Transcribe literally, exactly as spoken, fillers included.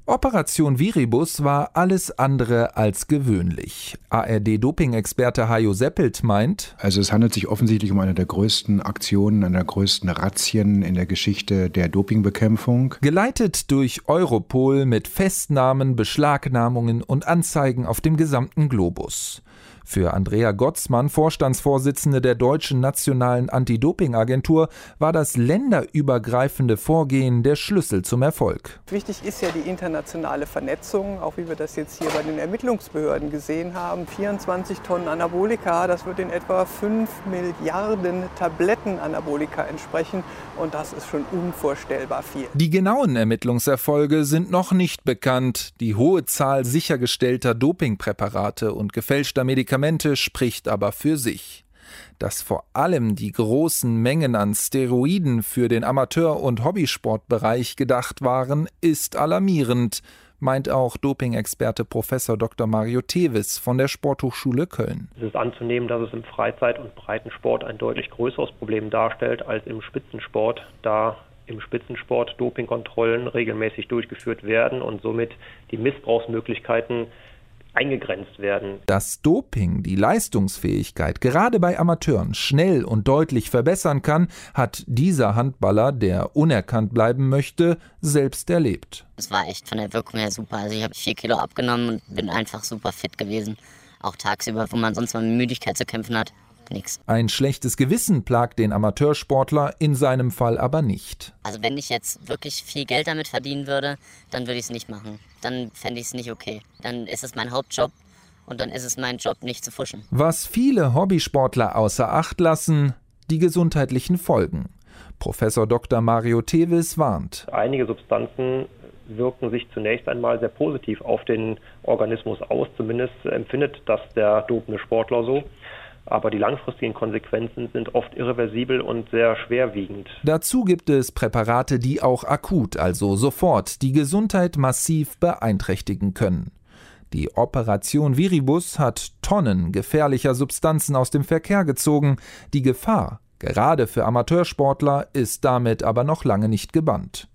Operation Viribus war alles andere als gewöhnlich. A R D-Doping-Experte Hajo Seppelt meint: Also es handelt sich offensichtlich um eine der größten Aktionen, eine der größten Razzien in der Geschichte der Dopingbekämpfung. Geleitet durch Europol mit Festnahmen, Beschlagnahmungen und Anzeigen auf dem gesamten Globus. Für Andrea Gotzmann, Vorstandsvorsitzende der Deutschen Nationalen Anti-Doping-Agentur, war das länderübergreifende Vorgehen der Schlüssel zum Erfolg. Wichtig ist ja die internationale Vernetzung, auch wie wir das jetzt hier bei den Ermittlungsbehörden gesehen haben. vierundzwanzig Tonnen Anabolika, das wird in etwa fünf Milliarden Tabletten Anabolika entsprechen und das ist schon unvorstellbar viel. Die genauen Ermittlungserfolge sind noch nicht bekannt. Die hohe Zahl sichergestellter Dopingpräparate und gefälschter Medikamente spricht aber für sich. Dass vor allem die großen Mengen an Steroiden für den Amateur- und Hobbysportbereich gedacht waren, ist alarmierend, meint auch Doping-Experte Professor Doktor Mario Tevis von der Sporthochschule Köln. Es ist anzunehmen, dass es im Freizeit- und Breitensport ein deutlich größeres Problem darstellt als im Spitzensport, da im Spitzensport Dopingkontrollen regelmäßig durchgeführt werden und somit die Missbrauchsmöglichkeiten eingegrenzt werden. Dass Doping die Leistungsfähigkeit gerade bei Amateuren schnell und deutlich verbessern kann, hat dieser Handballer, der unerkannt bleiben möchte, selbst erlebt. Es war echt von der Wirkung her super. Also ich habe vier Kilo abgenommen und bin einfach super fit gewesen. Auch tagsüber, wo man sonst mal mit Müdigkeit zu kämpfen hat. Nix. Ein schlechtes Gewissen plagt den Amateursportler, in seinem Fall aber nicht. Also wenn ich jetzt wirklich viel Geld damit verdienen würde, dann würde ich es nicht machen. Dann fände ich es nicht okay. Dann ist es mein Hauptjob und dann ist es mein Job, nicht zu fuschen. Was viele Hobbysportler außer Acht lassen, die gesundheitlichen Folgen. Professor Doktor Mario Tevis warnt. Einige Substanzen wirken sich zunächst einmal sehr positiv auf den Organismus aus. Zumindest empfindet das der dopende Sportler so. Aber die langfristigen Konsequenzen sind oft irreversibel und sehr schwerwiegend. Dazu gibt es Präparate, die auch akut, also sofort, die Gesundheit massiv beeinträchtigen können. Die Operation Viribus hat Tonnen gefährlicher Substanzen aus dem Verkehr gezogen. Die Gefahr, gerade für Amateursportler, ist damit aber noch lange nicht gebannt.